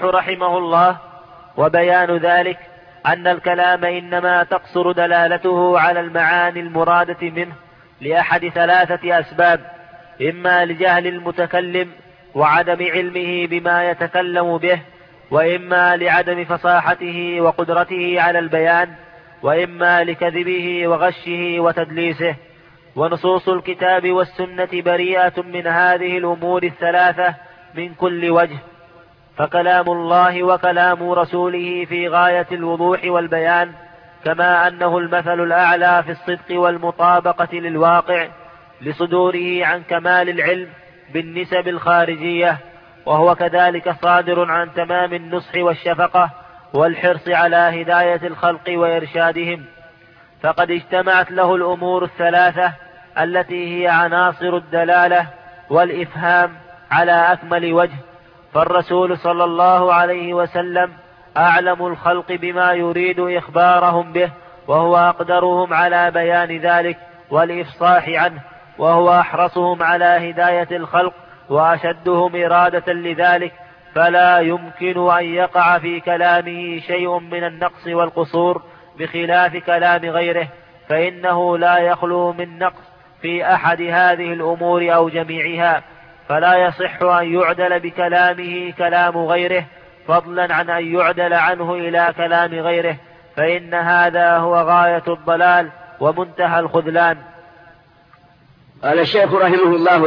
رحمه الله: وبيان ذلك أن الكلام إنما تقصر دلالته على المعاني المرادة منه لأحد ثلاثة أسباب: إما لجهل المتكلم وعدم علمه بما يتكلم به، وإما لعدم فصاحته وقدرته على البيان، وإما لكذبه وغشه وتدليسه. ونصوص الكتاب والسنة بريئة من هذه الأمور الثلاثة من كل وجه، فكلام الله وكلام رسوله في غاية الوضوح والبيان، كما أنه المثل الأعلى في الصدق والمطابقة للواقع لصدوره عن كمال العلم بالنسب الخارجية، وهو كذلك صادر عن تمام النصح والشفقة والحرص على هداية الخلق وإرشادهم، فقد اجتمعت له الأمور الثلاثة التي هي عناصر الدلالة والإفهام على أكمل وجه. فالرسول صلى الله عليه وسلم أعلم الخلق بما يريد إخبارهم به، وهو أقدرهم على بيان ذلك والإفصاح عنه، وهو أحرصهم على هداية الخلق وأشدهم إرادة لذلك، فلا يمكن أن يقع في كلامه شيء من النقص والقصور بخلاف كلام غيره، فإنه لا يخلو من نقص في أحد هذه الأمور أو جميعها، فلا يصح أن يعدل بكلامه كلام غيره، فضلا عن أن يعدل عنه إلى كلام غيره، فإن هذا هو غاية الضلال ومنتهى الخذلان. قال الشيخ رحمه الله